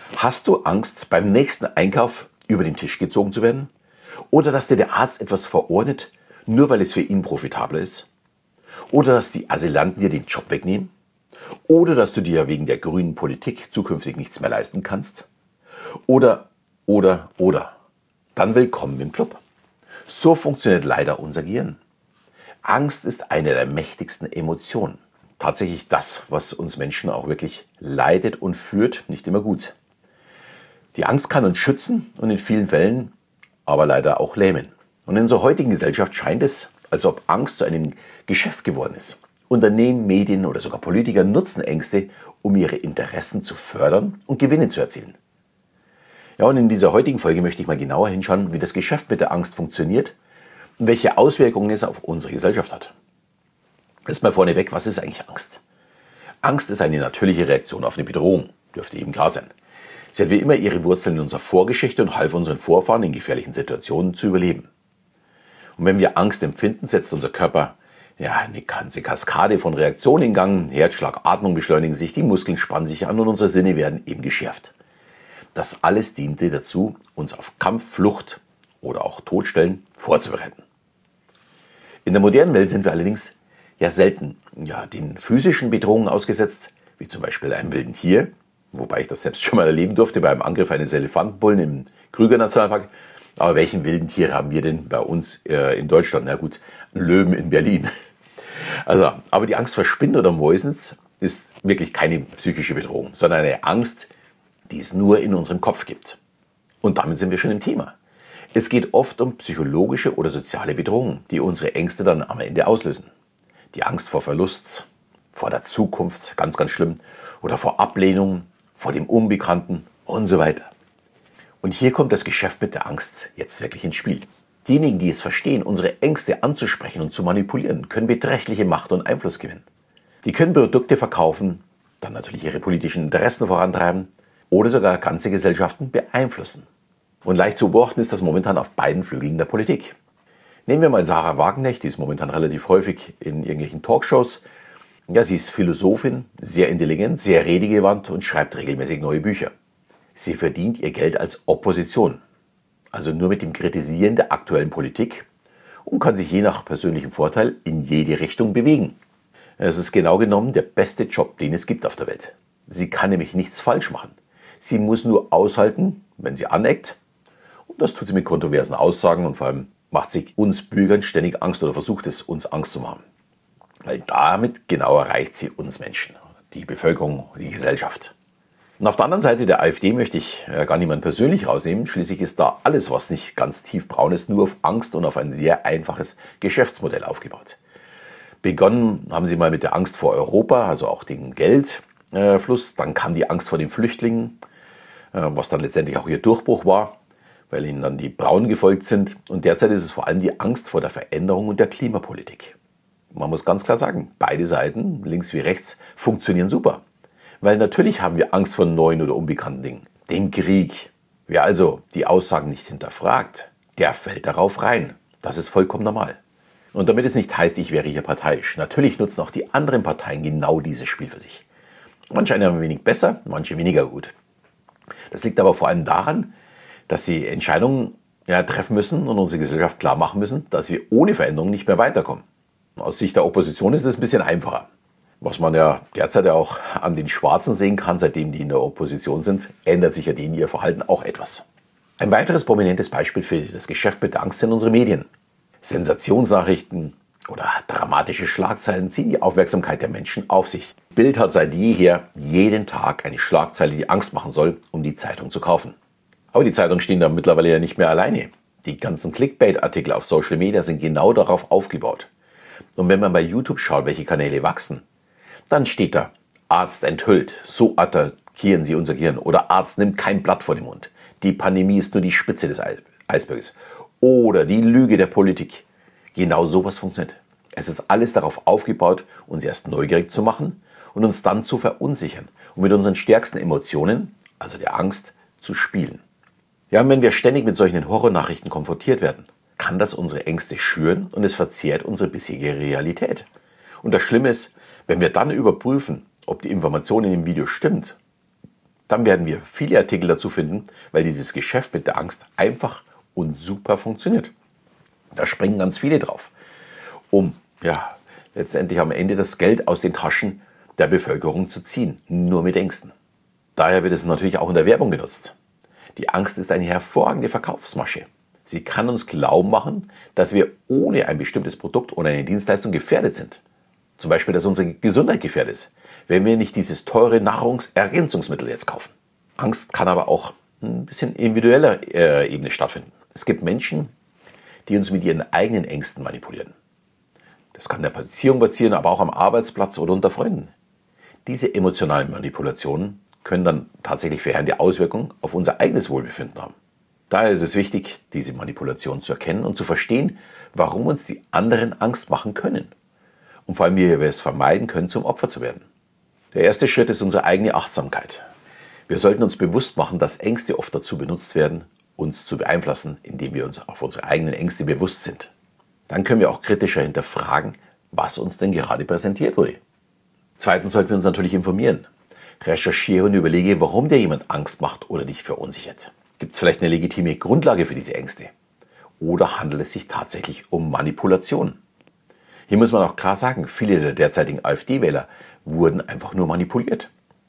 Hast du Angst, beim nächsten Einkauf über den Tisch gezogen zu werden? Oder dass dir der Arzt etwas verordnet, nur weil es für ihn profitabler ist? Oder dass die Asylanten dir den Job wegnehmen? Oder dass du dir wegen der grünen Politik zukünftig nichts mehr leisten kannst? Oder. Dann willkommen im Club. So funktioniert leider unser Gehirn. Angst ist eine der mächtigsten Emotionen. Tatsächlich das, was uns Menschen auch wirklich leidet und führt, nicht immer gut. Die Angst kann uns schützen und in vielen Fällen aber leider auch lähmen. Und in unserer heutigen Gesellschaft scheint es, als ob Angst zu einem Geschäft geworden ist. Unternehmen, Medien oder sogar Politiker nutzen Ängste, um ihre Interessen zu fördern und Gewinne zu erzielen. Ja, und in dieser heutigen Folge möchte ich mal genauer hinschauen, wie das Geschäft mit der Angst funktioniert und welche Auswirkungen es auf unsere Gesellschaft hat. Erstmal vorneweg, was ist eigentlich Angst? Angst ist eine natürliche Reaktion auf eine Bedrohung, dürfte eben klar sein. Sie hat wie immer ihre Wurzeln in unserer Vorgeschichte und half unseren Vorfahren in gefährlichen Situationen zu überleben. Und wenn wir Angst empfinden, setzt unser Körper eine ganze Kaskade von Reaktionen in Gang. Herzschlag, Atmung beschleunigen sich, die Muskeln spannen sich an und unsere Sinne werden eben geschärft. Das alles diente dazu, uns auf Kampf, Flucht oder auch Todstellen vorzubereiten. In der modernen Welt sind wir allerdings selten den physischen Bedrohungen ausgesetzt, wie zum Beispiel einem wilden Tier, wobei ich das selbst schon mal erleben durfte beim Angriff eines Elefantenbullen im Krüger Nationalpark. Aber welchen wilden Tier haben wir denn bei uns in Deutschland? Na gut, einen Löwen in Berlin. Also, aber die Angst vor Spinnen oder Mäusen ist wirklich keine psychische Bedrohung, sondern eine Angst, die es nur in unserem Kopf gibt. Und damit sind wir schon im Thema. Es geht oft um psychologische oder soziale Bedrohungen, die unsere Ängste dann am Ende auslösen. Die Angst vor Verlust, vor der Zukunft, ganz, ganz schlimm, oder vor Ablehnung, vor dem Unbekannten und so weiter. Und hier kommt das Geschäft mit der Angst jetzt wirklich ins Spiel. Diejenigen, die es verstehen, unsere Ängste anzusprechen und zu manipulieren, können beträchtliche Macht und Einfluss gewinnen. Die können Produkte verkaufen, dann natürlich ihre politischen Interessen vorantreiben oder sogar ganze Gesellschaften beeinflussen. Und leicht zu beobachten ist das momentan auf beiden Flügeln der Politik. Nehmen wir mal Sarah Wagenknecht, die ist momentan relativ häufig in irgendwelchen Talkshows. Ja, sie ist Philosophin, sehr intelligent, sehr redegewandt und schreibt regelmäßig neue Bücher. Sie verdient ihr Geld als Opposition, also nur mit dem Kritisieren der aktuellen Politik und kann sich je nach persönlichem Vorteil in jede Richtung bewegen. Es ist genau genommen der beste Job, den es gibt auf der Welt. Sie kann nämlich nichts falsch machen. Sie muss nur aushalten, wenn sie aneckt. Und das tut sie mit kontroversen Aussagen und vor allem macht sie uns Bürgern ständig Angst oder versucht es, uns Angst zu machen. Weil damit genau erreicht sie uns Menschen, die Bevölkerung, die Gesellschaft. Und auf der anderen Seite der AfD möchte ich gar niemanden persönlich rausnehmen. Schließlich ist da alles, was nicht ganz tiefbraun ist, nur auf Angst und auf ein sehr einfaches Geschäftsmodell aufgebaut. Begonnen haben sie mal mit der Angst vor Europa, also auch dem Geldfluss. Dann kam die Angst vor den Flüchtlingen, was dann letztendlich auch ihr Durchbruch war, weil ihnen dann die Braunen gefolgt sind. Und derzeit ist es vor allem die Angst vor der Veränderung und der Klimapolitik. Man muss ganz klar sagen, beide Seiten, links wie rechts, funktionieren super. Weil natürlich haben wir Angst vor neuen oder unbekannten Dingen. Dem Krieg. Wer also die Aussagen nicht hinterfragt, der fällt darauf rein. Das ist vollkommen normal. Und damit es nicht heißt, ich wäre hier parteiisch. Natürlich nutzen auch die anderen Parteien genau dieses Spiel für sich. Manche ein wenig besser, manche weniger gut. Das liegt aber vor allem daran, dass sie Entscheidungen treffen müssen und unsere Gesellschaft klar machen müssen, dass wir ohne Veränderung nicht mehr weiterkommen. Aus Sicht der Opposition ist es ein bisschen einfacher. Was man ja derzeit auch an den Schwarzen sehen kann, seitdem die in der Opposition sind, ändert sich ja denen ihr Verhalten auch etwas. Ein weiteres prominentes Beispiel für das Geschäft mit Angst sind unsere Medien. Sensationsnachrichten oder dramatische Schlagzeilen ziehen die Aufmerksamkeit der Menschen auf sich. Bild hat seit jeher jeden Tag eine Schlagzeile, die Angst machen soll, um die Zeitung zu kaufen. Aber die Zeitungen stehen da mittlerweile ja nicht mehr alleine. Die ganzen Clickbait-Artikel auf Social Media sind genau darauf aufgebaut. Und wenn man bei YouTube schaut, welche Kanäle wachsen, dann steht da, Arzt enthüllt, so attackieren sie unser Gehirn. Oder Arzt nimmt kein Blatt vor den Mund. Die Pandemie ist nur die Spitze des Eisberges. Oder die Lüge der Politik. Genau sowas funktioniert. Es ist alles darauf aufgebaut, uns erst neugierig zu machen und uns dann zu verunsichern und mit unseren stärksten Emotionen, also der Angst, zu spielen. Ja, und wenn wir ständig mit solchen Horrornachrichten konfrontiert werden, kann das unsere Ängste schüren und es verzerrt unsere bisherige Realität. Und das Schlimme ist, wenn wir dann überprüfen, ob die Information in dem Video stimmt, dann werden wir viele Artikel dazu finden, weil dieses Geschäft mit der Angst einfach und super funktioniert. Da springen ganz viele drauf, um letztendlich am Ende das Geld aus den Taschen der Bevölkerung zu ziehen, nur mit Ängsten. Daher wird es natürlich auch in der Werbung genutzt. Die Angst ist eine hervorragende Verkaufsmasche. Sie kann uns glauben machen, dass wir ohne ein bestimmtes Produkt oder eine Dienstleistung gefährdet sind. Zum Beispiel, dass unsere Gesundheit gefährdet ist, wenn wir nicht dieses teure Nahrungsergänzungsmittel jetzt kaufen. Angst kann aber auch ein bisschen individueller Ebene stattfinden. Es gibt Menschen, die uns mit ihren eigenen Ängsten manipulieren. Das kann in der Beziehung passieren, aber auch am Arbeitsplatz oder unter Freunden. Diese emotionalen Manipulationen können dann tatsächlich verheerende Auswirkungen auf unser eigenes Wohlbefinden haben. Daher ist es wichtig, diese Manipulation zu erkennen und zu verstehen, warum uns die anderen Angst machen können. Und vor allem, wie wir es vermeiden können, zum Opfer zu werden. Der erste Schritt ist unsere eigene Achtsamkeit. Wir sollten uns bewusst machen, dass Ängste oft dazu benutzt werden, uns zu beeinflussen, indem wir uns auf unsere eigenen Ängste bewusst sind. Dann können wir auch kritischer hinterfragen, was uns denn gerade präsentiert wurde. Zweitens sollten wir uns natürlich informieren. Recherchiere und überlege, warum dir jemand Angst macht oder dich verunsichert. Gibt es vielleicht eine legitime Grundlage für diese Ängste? Oder handelt es sich tatsächlich um Manipulation? Hier muss man auch klar sagen, viele der derzeitigen AfD-Wähler wurden einfach nur manipuliert.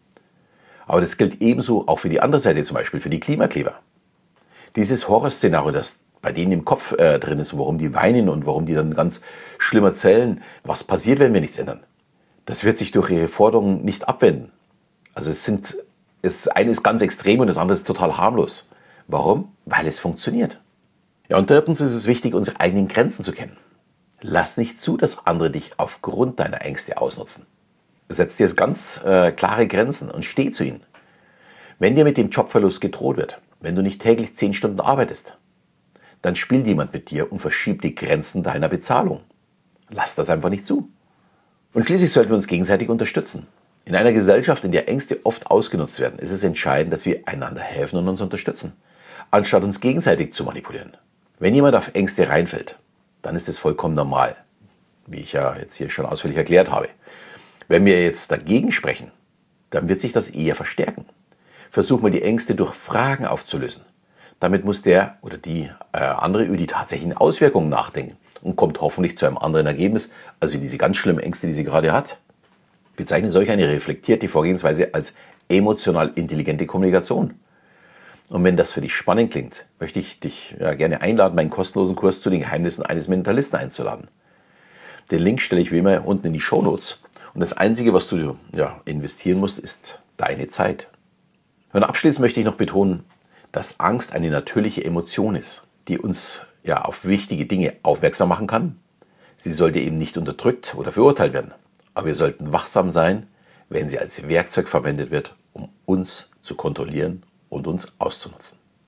Aber das gilt ebenso auch für die andere Seite, zum Beispiel für die Klimakleber. Dieses Horrorszenario, das bei denen im Kopf drin ist, warum die weinen und warum die dann ganz schlimm erzählen, was passiert, wenn wir nichts ändern, das wird sich durch ihre Forderungen nicht abwenden. Also das eine ist ganz extrem und das andere ist total harmlos. Warum? Weil es funktioniert. Ja, und drittens ist es wichtig, unsere eigenen Grenzen zu kennen. Lass nicht zu, dass andere dich aufgrund deiner Ängste ausnutzen. Setz dir ganz klare Grenzen und steh zu ihnen. Wenn dir mit dem Jobverlust gedroht wird, wenn du nicht täglich 10 Stunden arbeitest, dann spielt jemand mit dir und verschiebt die Grenzen deiner Bezahlung. Lass das einfach nicht zu. Und schließlich sollten wir uns gegenseitig unterstützen. In einer Gesellschaft, in der Ängste oft ausgenutzt werden, ist es entscheidend, dass wir einander helfen und uns unterstützen, anstatt uns gegenseitig zu manipulieren. Wenn jemand auf Ängste reinfällt, dann ist es vollkommen normal, wie ich ja jetzt hier schon ausführlich erklärt habe. Wenn wir jetzt dagegen sprechen, dann wird sich das eher verstärken. Versuch mal die Ängste durch Fragen aufzulösen. Damit muss der oder die andere über die tatsächlichen Auswirkungen nachdenken und kommt hoffentlich zu einem anderen Ergebnis, als wie diese ganz schlimmen Ängste, die sie gerade hat. Bezeichne solch eine reflektierte Vorgehensweise als emotional intelligente Kommunikation. Und wenn das für dich spannend klingt, möchte ich dich gerne einladen, meinen kostenlosen Kurs zu den Geheimnissen eines Mentalisten einzuladen. Den Link stelle ich wie immer unten in die Shownotes. Und das Einzige, was du investieren musst, ist deine Zeit. Und abschließend möchte ich noch betonen, dass Angst eine natürliche Emotion ist, die uns auf wichtige Dinge aufmerksam machen kann. Sie sollte eben nicht unterdrückt oder verurteilt werden. Aber wir sollten wachsam sein, wenn sie als Werkzeug verwendet wird, um uns zu kontrollieren und uns auszunutzen.